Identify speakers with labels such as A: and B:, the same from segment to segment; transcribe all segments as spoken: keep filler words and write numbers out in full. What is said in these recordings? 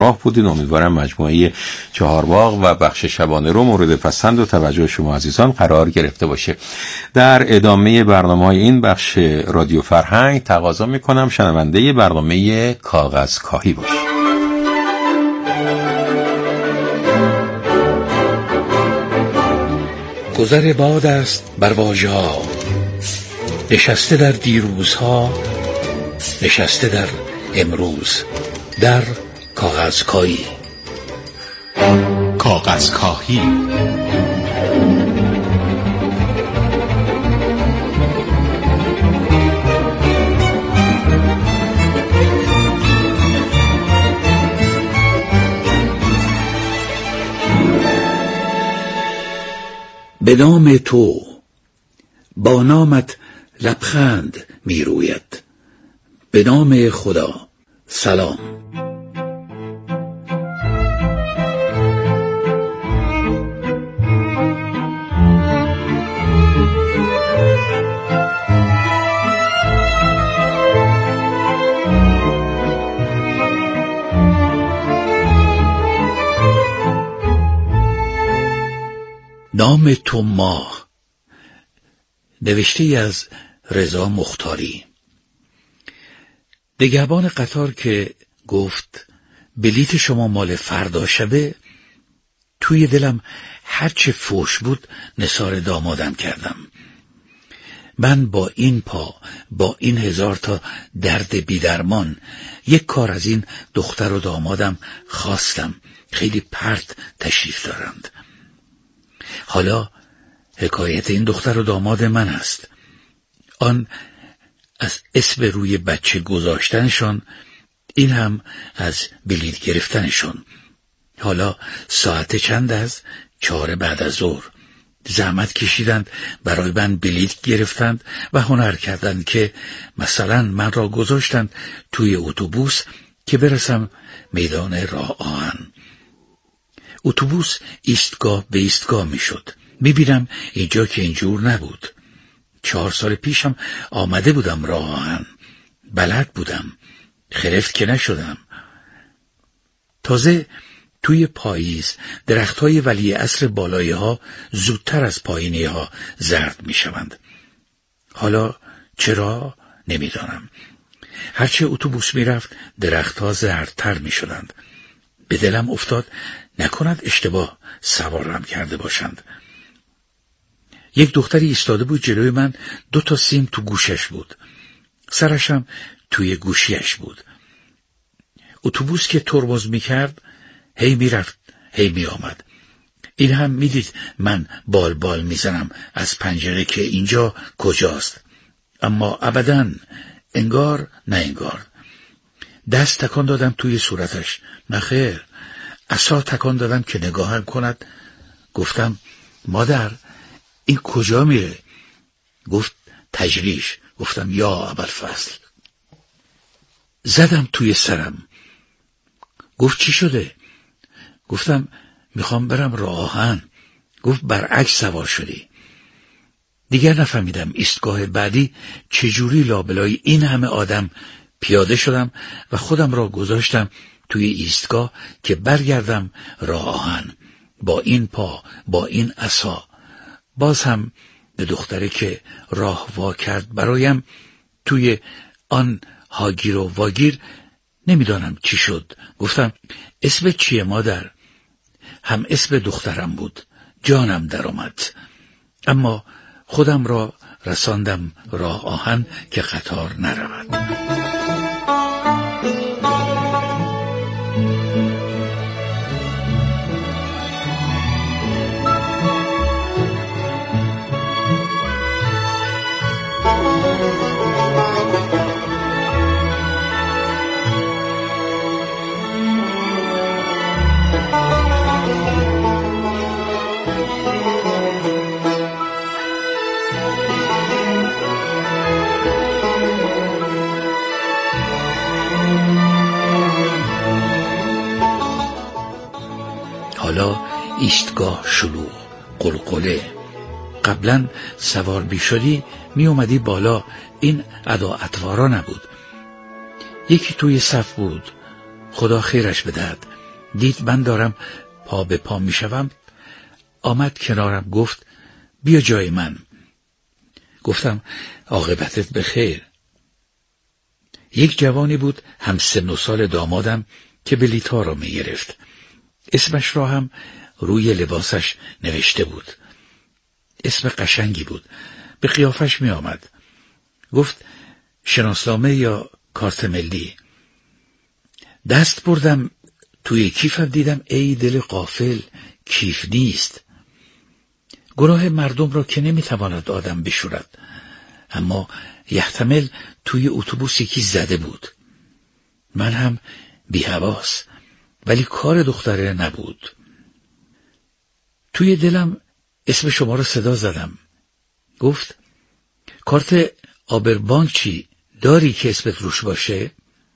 A: همراه بودین. امیدوارم مجموعه چهارباغ و بخش شبانه رو مورد پسند و توجه شما عزیزان قرار گرفته باشه. در ادامه برنامه‌های این بخش رادیو فرهنگ تقاضا میکنم شنونده برنامه کاغذ کاهی باشید.
B: گذر باد است بر واژه‌ها، نشسته در دیروزها، نشسته در امروز، در کاغذ کاهی.
C: کاغذ کاهی
B: به نام تو، با نامت لبخند می روید. به نام خدا سلام. نام تو ماه، نوشته ای از رضا مختاری. نگهبان قطار که گفت بلیت شما مال فردا شبه، توی دلم هرچه فوش بود نثار دامادم کردم. من با این پا، با این هزار تا درد بیدرمان، یک کار از این دختر و دامادم خواستم. خیلی پرت تشریف دارند. حالا حکایت این دختر و داماد من است. آن از اسم روی بچه گذاشتنشان، این هم از بلیط گرفتنشان. حالا ساعت چند است؟ چهار بعد از ظهر. زحمت کشیدند برای من بلیط گرفتند و هنر کردند که مثلا من را گذاشتند توی اتوبوس که برسم میدان راه آهن. اتوبوس ایستگاه به ایستگاه می شد. می بینم اینجا که اینجور نبود. چهار سال پیشم آمده بودم راه آهن. بلد بودم. خرفت که نشدم. تازه توی پاییز درختهای ولی عصر بالایی ها زودتر از پایینی ها زرد می شوند. حالا چرا نمی دانم. هرچه اتوبوس می رفت درختها زردتر می شدند. به دلم افتاد نکند اشتباه سوارم کرده باشند. یک دختری ایستاده بود جلوی من، دو تا سیم تو گوشش بود. سرشم توی گوشیش بود. اتوبوس که ترمز میکرد هی میرفت هی میآمد. این هم میدید من بال بال میزنم از پنجره که اینجا کجاست. اما ابداً انگار نه انگار. دست تکان دادم توی صورتش، نخیر. عصا تکان دادم که نگاهم کند. گفتم مادر این کجا میره؟ گفت تجریش. گفتم یا ابوالفضل. زدم توی سرم. گفت چی شده؟ گفتم میخوام برم راه آهن. گفت برعکس سوار شدی. دیگر نفهمیدم ایستگاه بعدی چجوری لابلای این همه آدم پیاده شدم و خودم را گذاشتم توی ایستگاه که برگردم راه آهن. با این پا، با این عصا. باز هم به دختره که راه وا کرد برایم توی آن هاگیر و واگیر نمیدانم چی شد. گفتم اسم چیه مادر؟ هم اسم دخترم بود. جانم در آمد. اما خودم را رساندم راه آهن که قطار نرود. حالا ایستگاه شلوغ، قلقله. قبلا سوار بی شدی می اومدی بالا، این ادا اطوارا نبود. یکی توی صف بود، خدا خیرش بدهد. دید من دارم پا به پا می شوم، آمد کنارم گفت بیا جای من. گفتم عاقبتت به خیر. یک جوانی بود هم سن و سال دامادم که بلیط‌ها را می گرفت. اسمش را هم روی لباسش نوشته بود. اسم قشنگی بود. به قیافش می آمد. گفت شناسنامه یا کارت ملی؟ دست بردم توی کیفم، دیدم ای دل غافل، کیف نیست. گناه مردم را که نمیتواند آدم بشورد، اما یحتمل توی اتوبوس یکی زده بود. من هم بی‌حواس، ولی کار دختره نبود. توی دلم اسم شما را صدا زدم. گفت کارت آبربانک چی داری که اسمت روش باشه؟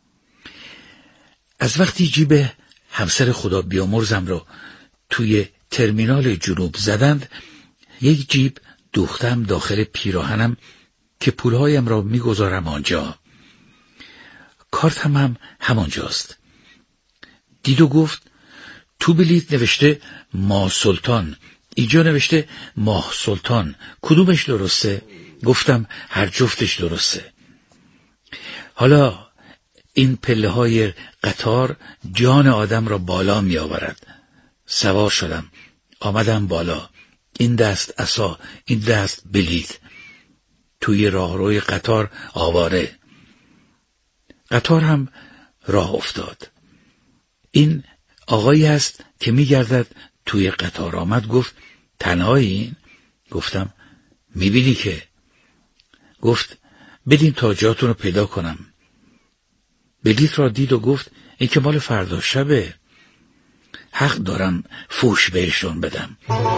B: از وقتی جیب همسر خدا بیامرزم رو توی ترمینال جنوب زدند، یک جیب دوختم داخل پیراهنم که پولهایم را میگذارم آنجا. کارتم هم همانجاست. دید و گفت تو بلیط نوشته ماه سلطان، اینجا نوشته ماه سلطان، کدومش درسته؟ گفتم هر جفتش درسته. حالا این پله های قطار جان آدم را بالا می آورد. سوار شدم، آمدم بالا. این دست عصا، این دست بلیط. توی راهروی قطار آواره. قطار هم راه افتاد. این آقایی هست که می گردد توی قطار. آمد گفت تنهایین؟ گفتم می بینی که. گفت بدین تا جاتون رو پیدا کنم. بلیط را دید و گفت این که مال فردا شبه. حق دارم فوش بهشون بدم.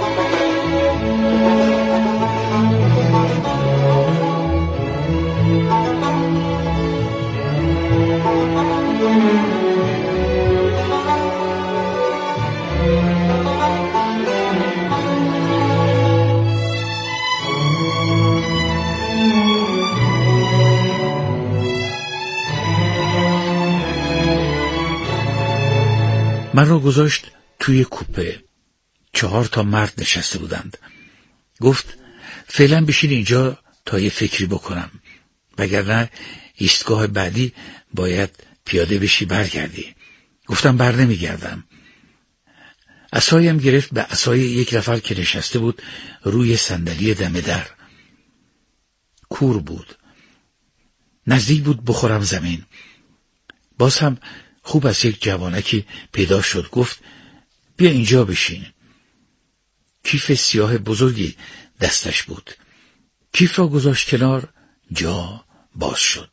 B: من را گذاشت توی کوپه. چهار تا مرد نشسته بودند. گفت فعلا بشین اینجا تا یه فکری بکنم، وگرنه ایستگاه بعدی باید پیاده بشی برگردی. گفتم بر نمیگردم. عصایم گرفت به عصای یک نفر که نشسته بود روی صندلی دم در. کور بود. نزدیک بود بخورم زمین. باز هم خوب از یک جوانکی پیدا شد. گفت بیا اینجا بشین. کیف سیاه بزرگی دستش بود. کیف را گذاشت کنار، جا باز شد.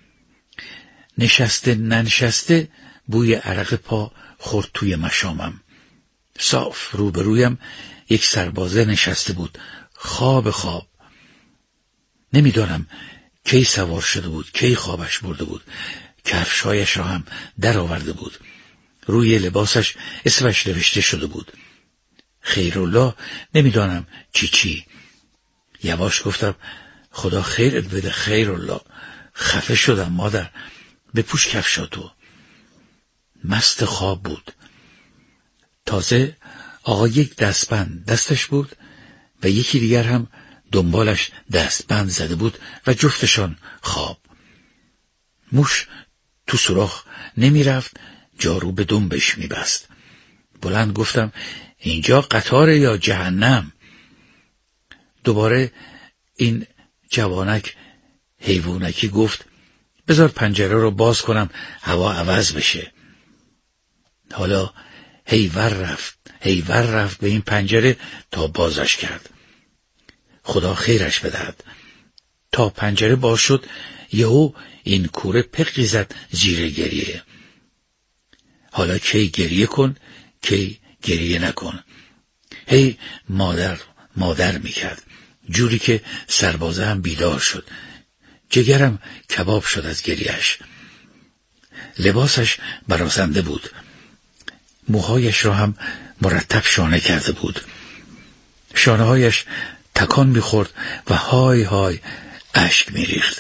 B: نشسته ننشسته بوی عرق پا خورد توی مشامم. صاف روبرویم یک سربازه نشسته بود، خواب خواب. نمیدانم کی سوار شده بود، کی خوابش برده بود. کفشایش را هم در آورده بود. روی لباسش اسمش نوشته شده بود. خیرالله نمیدانم چی چی. یواش گفتم خدا خیرت بده خیرالله. خفه شدم مادر، بپوش کفشاتو. مست خواب بود. تازه آقا یک دستبند دستش بود و یکی دیگر هم دنبالش دستبند زده بود و جفتشان خواب. موش تو سوراخ نمی رفت، جارو به دنبش می بست. بلند گفتم اینجا قطار یا جهنم؟ دوباره این جوانک حیوانکی گفت بذار پنجره رو باز کنم هوا عوض بشه. حالا هیور رفت هیور رفت به این پنجره تا بازش کرد. خدا خیرش بدهد. تا پنجره باز شد یهو این کوره پقی زد زیر گریه. حالا کی گریه کن کی گریه نکن. هی مادر مادر میکرد، جوری که سربازه هم بیدار شد. جگرم کباب شد از گریهش. لباسش برازنده بود. موهایش را هم مرتب شانه کرده بود. شانه‌هایش تکان میخورد و های های اشک میریخت.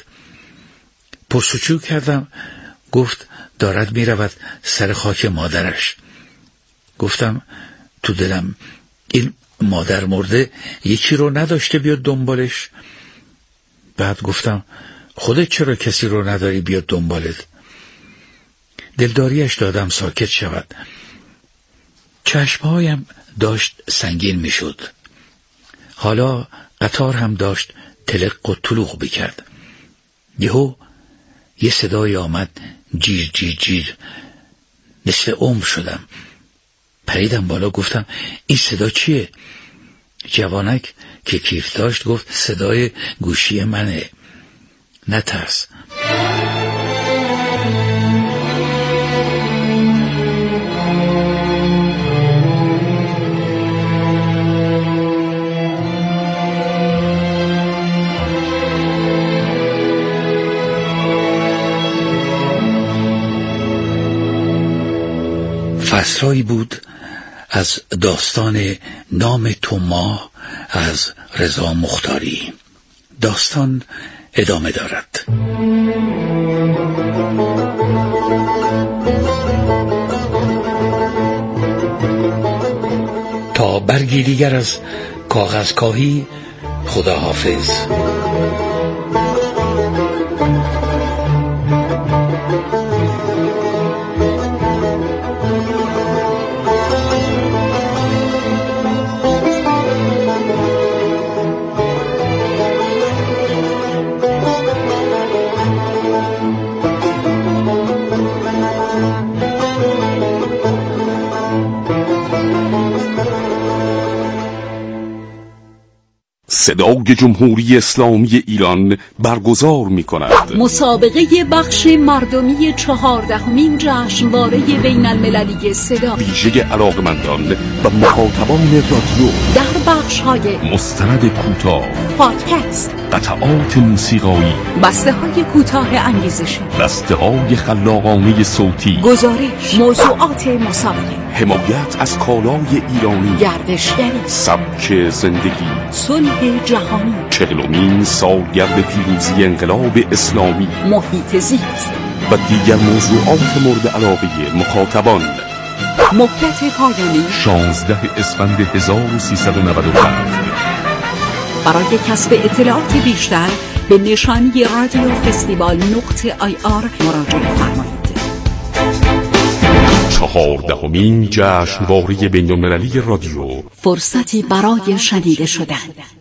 B: پرسجو کردم. گفت دارد میرود سر خاک مادرش. گفتم تو دلم این مادر مرده یکی رو نداشته بیاد دنبالش. بعد گفتم خودت چرا کسی رو نداری بیاد دنبالت؟ دلداریش دادم ساکت شود. چشمهایم داشت سنگین می شد. حالا قطار هم داشت تلق و طلوق بکرد. یهو یه صدای آمد، جیر جیر جیر. نصف عمر شدم. پریدم بالا، گفتم این صدا چیه؟ جوانک که کیف داشت گفت صدای گوشی منه، نترس. فصلهایی بود از داستان نام تو ماه از رضا مختاری. داستان ادامه دارد. تا برگی دیگر از کاغذ کاهی، خدا حافظ.
C: صدای جمهوری اسلامی ایران برگزار می کند
D: مسابقه بخش مردمی چهاردهمین جشنواره بین المللی صدا،
C: ویژه علاقمندان و مخاطبان رادیو،
D: در بخش های
C: مستند کوتاه،
D: پادکست،
C: قطعات موسیقایی،
D: بسته های کوتاه انگیزشی،
C: بسته های خلاقانه صوتی،
D: گزارش، موضوعات مسابقه،
C: حمایت از کالای ایرانی،
D: گردشگری،
C: سبک زندگی،
D: صلح جهانی،
C: چهلمین سالگرد پیروزی انقلاب اسلامی،
D: محیط زیست
C: و دیگر موضوعات مورد علاقه مخاطبان.
D: مهلت پایانی
C: شانزده اسفند هزار و سیصد و نود و هفت.
D: برای کسب اطلاعات بیشتر به نشانی رادیو فستیوال نقطه آی آر مراجعه فرمایید.
C: چهاردهمین جشنواره بین‌المللی رادیو،
D: فرصتی برای شنیده شدن.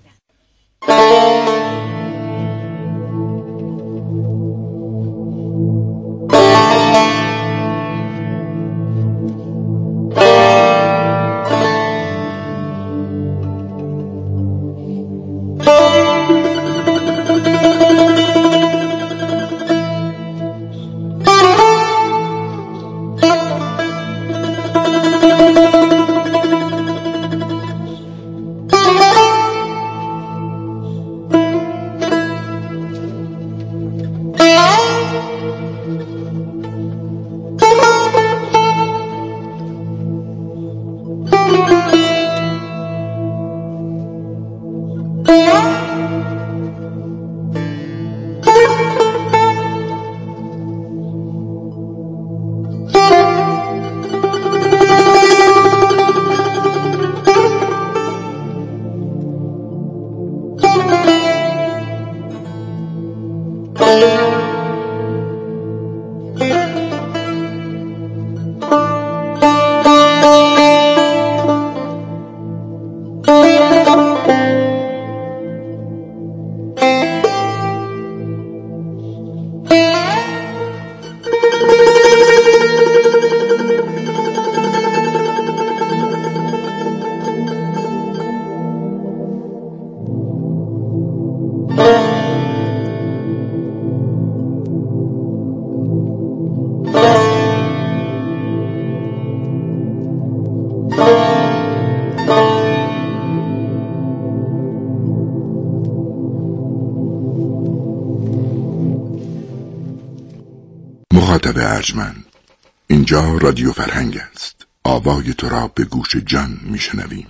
E: مخاطب ارجمند، اینجا رادیو فرهنگ است. آوای تو را به گوش جان میشنویم.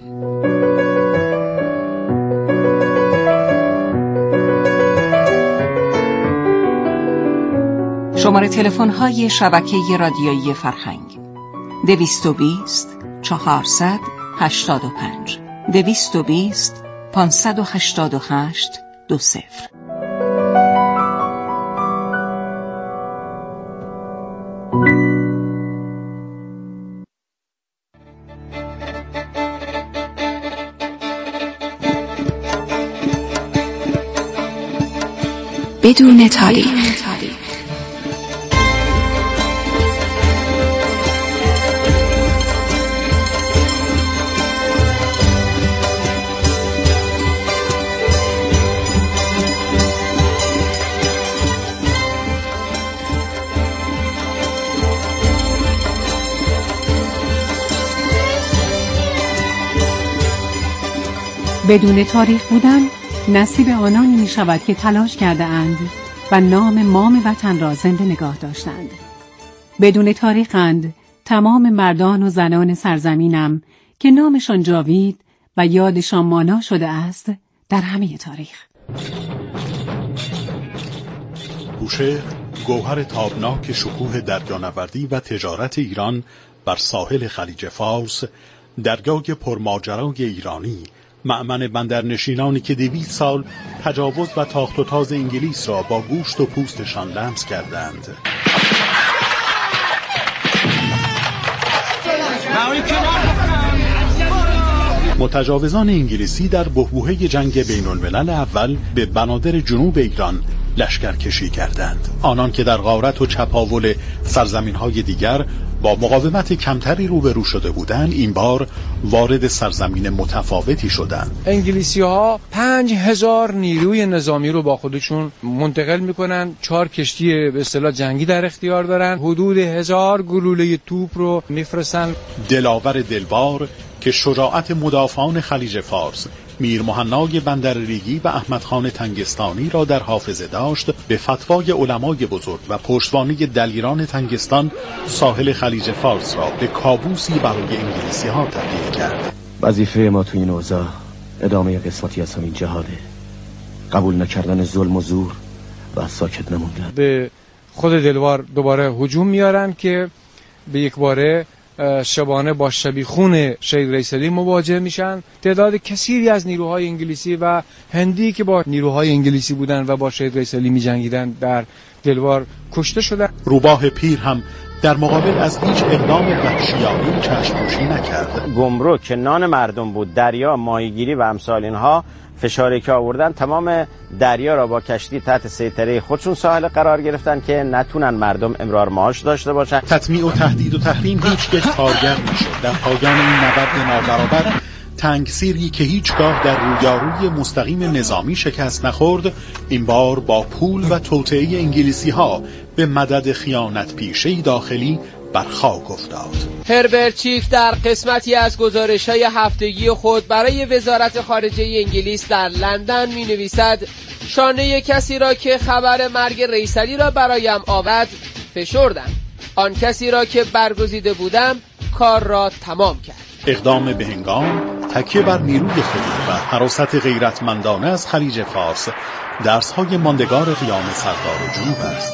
F: شماره تلفن های شبکه رادیویی فرهنگ: دویست و بیست
D: چهارصد هشتاد و پنج دویست و بیست پانصد و هشتاد و هشت دو صفر.
F: بدون تاریخ.
G: بدون تاریخ بودن نصیب آنانی می شود که تلاش کرده اند و نام مام وطن را زنده نگاه داشتند. بدون تاریخند تمام مردان و زنان سرزمینم که نامشان جاوید و یادشان مانا شده است در همه تاریخ.
H: بوشهر، گوهر تابناک شکوه دریانوردی و تجارت ایران بر ساحل خلیج فارس، درگاه پرماجرای ایرانی، مأمن بندرنشینانی که دویست سال تجاوز و تاخت و تاز انگلیس را با گوشت و پوستشان لمس کردند. متجاوزان انگلیسی در بحبوحه جنگ بین الملل اول به بنادر جنوب ایران لشکرکشی کردند. آنان که در غارت و چپاول سرزمین‌های دیگر با مقاومت کمتری روبرو شده بودند، این بار وارد سرزمین متفاوتی شدند.
I: انگلیسی‌ها پنج هزار نیروی نظامی رو با خودشون منتقل میکنن، چهار کشتی به اصطلاح جنگی در اختیار دارن، حدود هزار گلوله توپ رو میفرستن. دلاور دلبار که شجاعت مدافعان خلیج فارس میر مهنای بندرریگی و احمد خان تنگستانی را در حافظه داشت، به فتوای علمای بزرگ و پشتوانه دلیران تنگستان ساحل خلیج فارس را به کابوسی برای انگلیسی ها تبدیل کرد.
J: وظیفه ما تو این اوضاع ادامه قسمتی از همین جهاده، قبول نکردن ظلم و زور و ساکت نموندن.
I: به خود دلوار دوباره هجوم میارن که به یک باره شبانه با شبیخون شهید رییسعلی مواجه میشن. تعداد کثیری از نیروهای انگلیسی و هندی که با نیروهای انگلیسی بودن و با شهید رییسعلی میجنگیدن در دلوار کشته شدن.
H: روباه پیر هم در مقابل از هیچ اقدام وحشیانه چشم‌پوشی نکرد.
K: گمرک که نان مردم بود، دریا، ماهیگیری و امثال اینها فشاری که آوردن، تمام دریا را با کشتی تحت سیطره خودشون ساحل قرار گرفتن که نتونن مردم امرار معاش داشته باشن.
H: تطمیع و تهدید و تحریم هیچ یک کارگر میشه. در پایان این نبرد نابرابر، تنگسیری که هیچگاه در رویاروی مستقیم نظامی شکست نخورد، این بار با پول و توطئه انگلیسی ها به مدد خیانت پیشه داخلی بر خاک افتاد.
L: هربرت چیف در قسمتی از گزارش‌های هفتگی خود برای وزارت خارجه انگلیس در لندن می‌نویسد: شانه کسی را که خبر مرگ رییسعلی را برایم آورد فشردم. آن کسی را که برگزیده بودم کار را تمام کرد.
H: اقدام به هنگام، تکیه بر نیروی خودی و حراست غیرتمندانه از خلیج فارس درس‌های ماندگار قیام سردار جنوب است.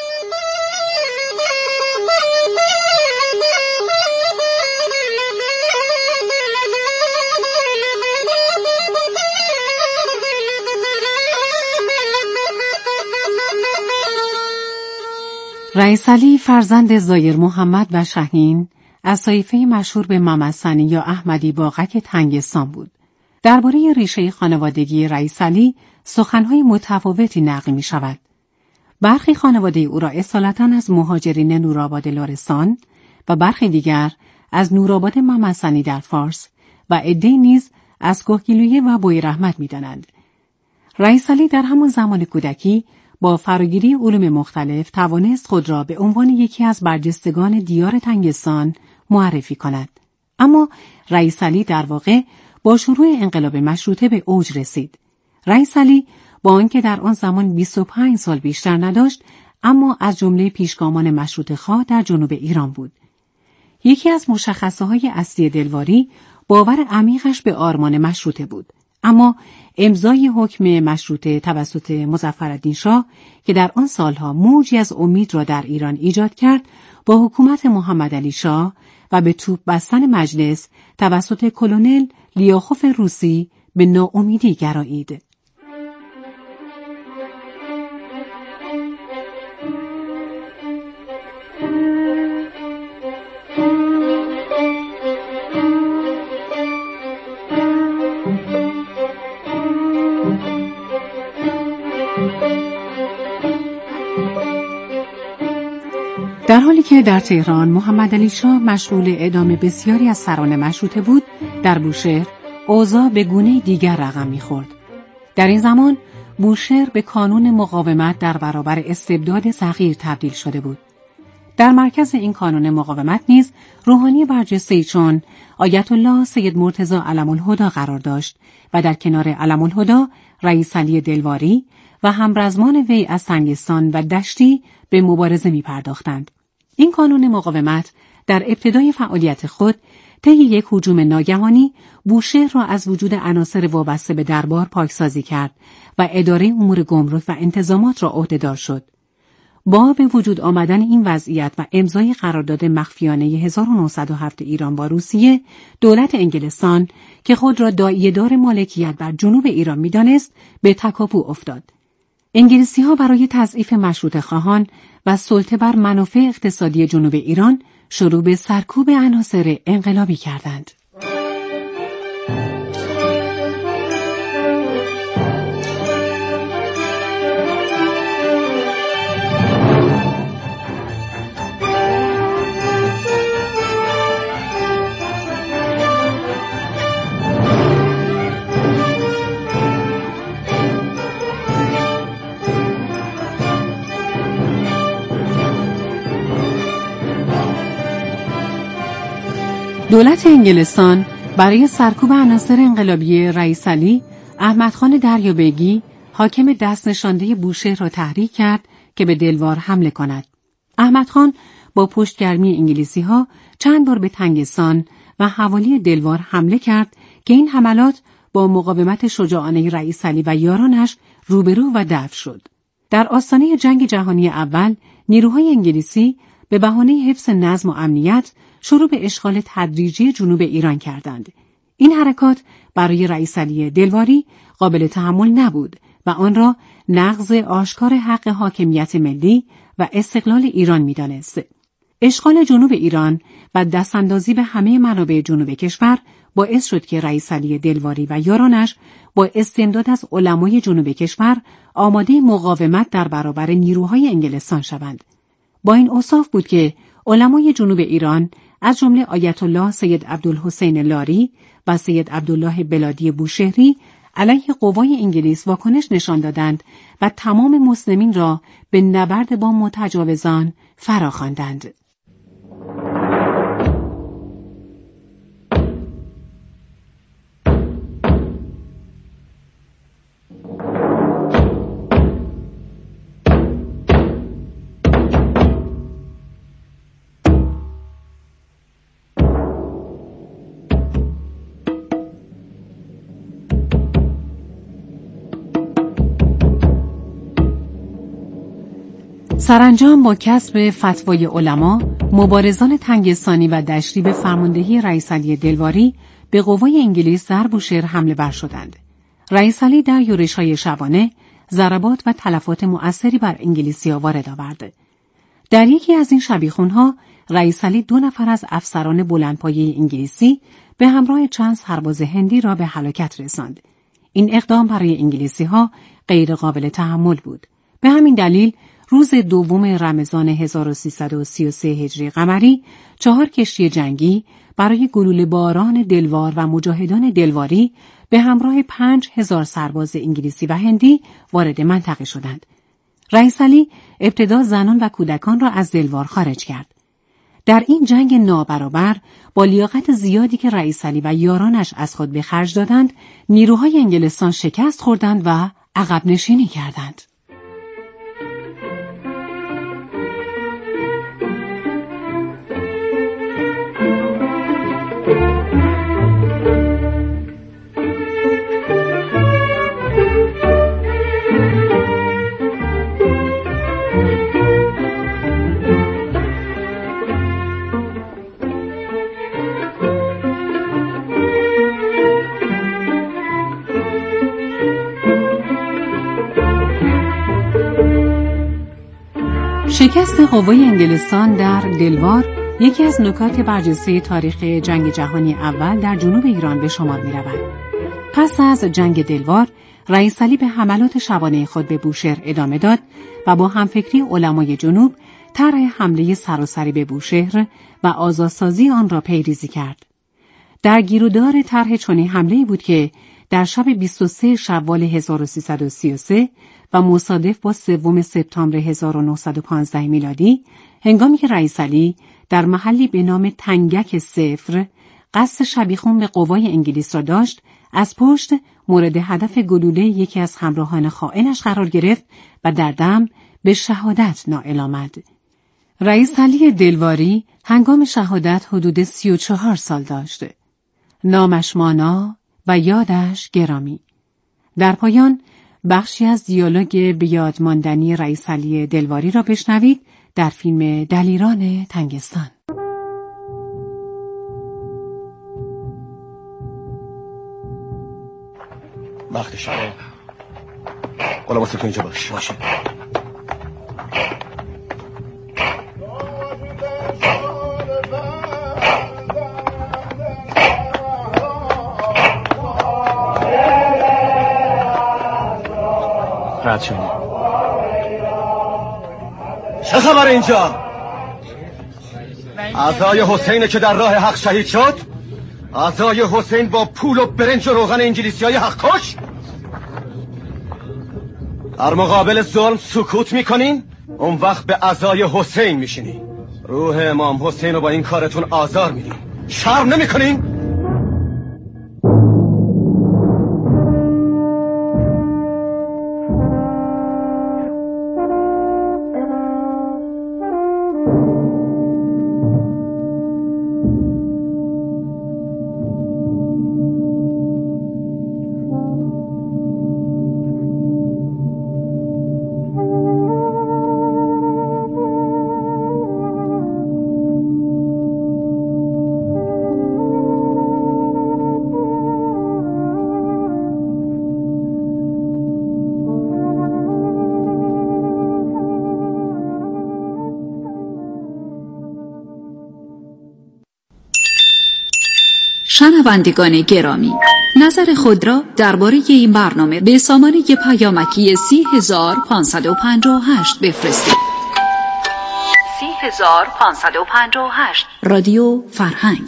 G: رییسعلی فرزند زایر محمد و شاهین از طایفه مشهور به ممسنی یا احمدی باغک تنگستان بود. درباره ریشه خانوادگی رییسعلی سخنهای متفاوتی نقل می شود. برخی خانواده او را اصالتاً از مهاجرین نورآباد لرستان و برخی دیگر از نورآباد ممسنی در فارس و عده‌ای نیز از کهگیلویه و بویراحمد می دانند. رییسعلی در همان زمان کودکی با فراگیری علوم مختلف توانست خود را به عنوان یکی از برجستگان دیار تنگستان معرفی کند. اما رییسعلی در واقع با شروع انقلاب مشروطه به اوج رسید. رییسعلی با آنکه در آن زمان بیست و پنج سال بیشتر نداشت، اما از جمله پیشگامان مشروطه‌خواه در جنوب ایران بود. یکی از مشخصه‌های اصلی دلواری باور عمیقش به آرمان مشروطه بود. اما امضای حکم مشروطه توسط مظفرالدین شاه که در آن سالها موجی از امید را در ایران ایجاد کرد، با حکومت محمد علی شاه و به توپ بستن مجلس توسط کلونل لیاخوف روسی به ناامیدی گرایید. در حالی که در تهران محمد علی شاه مشغول اعدام بسیاری از سران مشروطه بود، در بوشهر اوضاع به گونه دیگر رقم می‌خورد. در این زمان بوشهر به کانون مقاومت در برابر استبداد صغیر تبدیل شده بود. در مرکز این کانون مقاومت نیز روحانی برجسته‌ای چون آیت الله سید مرتضی علم الهدی قرار داشت و در کنار علم الهدی رئیس علی دلواری و همرزمان وی از سنگستان و دشتی به مبارزه می پرداختند. این کانون مقاومت در ابتدای فعالیت خود طی یک هجوم ناگهانی بوشهر را از وجود عناصر وابسته به دربار پاکسازی کرد و اداره امور گمرک و انتظامات را عهدهدار شد. با به وجود آمدن این وضعیت و امضای قرارداد مخفیانه هزار و نهصد و هفت ایران با روسیه، دولت انگلستان که خود را داعیه‌دار مالکیت بر جنوب ایران می‌دانست، به تکاپو افتاد. انگلیسی‌ها برای تضعیف مشروطه خواهان و سلطه بر منافع اقتصادی جنوب ایران شروع به سرکوب عناصر انقلابی کردند. دولت انگلستان برای سرکوب عناصر انقلابی رئیس علی، احمدخان دریابیگی حاکم دست نشانده بوشهر را تحریک کرد که به دلوار حمله کند. احمدخان با پشتگرمی انگلیسی‌ها چند بار به تنگستان و حوالی دلوار حمله کرد که این حملات با مقاومت شجاعانه رئیس علی و یارانش روبرو و دفع شد. در آستانه جنگ جهانی اول، نیروهای انگلیسی به بهانه حفظ نظم و امنیت شروع به اشغال تدریجی جنوب ایران کردند. این حرکات برای رئیس علی دلواری قابل تحمل نبود و آن را نقض آشکار حق حاکمیت ملی و استقلال ایران می‌دانست. اشغال جنوب ایران و دستاندازی به همه منابع جنوب کشور باعث شد که رئیس علی دلواری و یارانش با استمداد از علمای جنوب کشور آماده مقاومت در برابر نیروهای انگلستان شوند. با این اوصاف بود که علمای جنوب ایران از جمله آیت الله سید عبدالحسین لاری و سید عبدالله بلادی بوشهری علیه قوای انگلیس واکنش نشان دادند و تمام مسلمین را به نبرد با متجاوزان فراخواندند. سرانجام با کسب فتوای علما، مبارزان تنگستانی و دشتی به فرماندهی رئیس علی دلواری به قوای انگلیس در بوشهر حمله بر شدند. رئیس علی در یورش‌های شبانه ضربات و تلفات مؤثری بر انگلیسی‌ها وارد آورد. در یکی از این شبیخون‌ها رئیس علی دو نفر از افسران بلندپایه انگلیسی به همراه چند سرباز هندی را به هلاکت رساند. این اقدام برای انگلیسی‌ها غیر قابل تحمل بود. به همین دلیل روز دوم رمضان هزار و سیصد و سی و سه هجری قمری چهار کشتی جنگی برای گلوله باران دلوار و مجاهدان دلواری به همراه پنج هزار سرباز انگلیسی و هندی وارد منطقه شدند. رئیس علی ابتدا زنان و کودکان را از دلوار خارج کرد. در این جنگ نابرابر با لیاقت زیادی که رئیس علی و یارانش از خود به خرج دادند، نیروهای انگلستان شکست خوردند و عقب نشینی کردند. شکست قوای انگلستان در دلوار یکی از نکات برجسته تاریخ جنگ جهانی اول در جنوب ایران به شمار می رود. پس از جنگ دلوار، رئیس علی به حملات شبانه خود به بوشهر ادامه داد و با همفکری علمای جنوب طرح حمله سراسری به بوشهر و آزادسازی آن را پیریزی کرد. در گیرودار طرح چنین حمله‌ای بود که در شب بیست و سوم شوال هزار و سیصد و سی و سه و مصادف با سوم سپتامبر هزار و نهصد و پانزده میلادی، هنگامی که رئیس علی در محلی به نام تنگک صفر قصد شبیخون به قوای انگلیس را داشت، از پشت مورد هدف گلوله یکی از همراهان خائنش قرار گرفت و در دم به شهادت نائل آمد. رئیس علی دلواری هنگام شهادت حدود سی و چهار سال داشت. نامش مانا و یادش گرامی. در پایان بخشی از دیالوگ به یاد ماندنی رئیس علی دلواری را بشنوید در فیلم دلیران تنگستان.
J: وقت شب قولا واسه تو اینجا باش باشه. رد شدی. چه خبر اینجا؟ اعضای حسین که در راه حق شهید شد؟ اعضای حسین با پول و برنج و روغن انگلیسی های حق کش؟ در مقابل ظلم سکوت میکنین؟ اون وقت به اعضای حسین میشینی. روح امام حسین رو با این کارتون آزار میدین. شرم نمیکنین؟
D: شنوندگان گرامی، نظر خود را درباره این برنامه به سامانه پیامکی سی هزار پانصد و پنجاه و هشت بفرستید. سی هزار پانصد و پنجاه و هشت رادیو فرهنگ.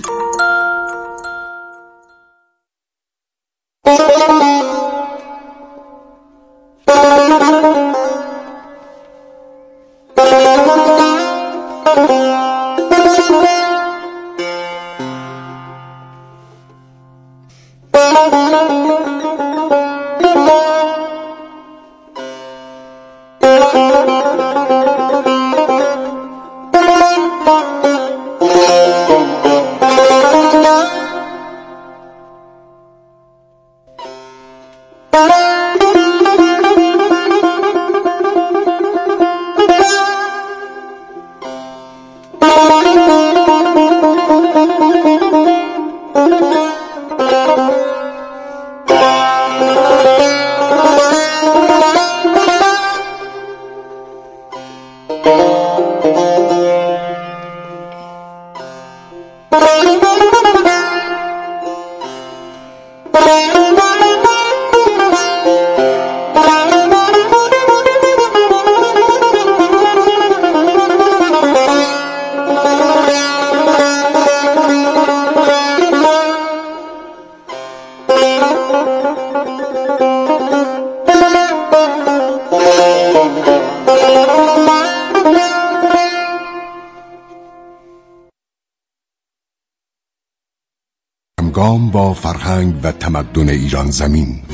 E: همگام با فرهنگ و تمدن ایران زمین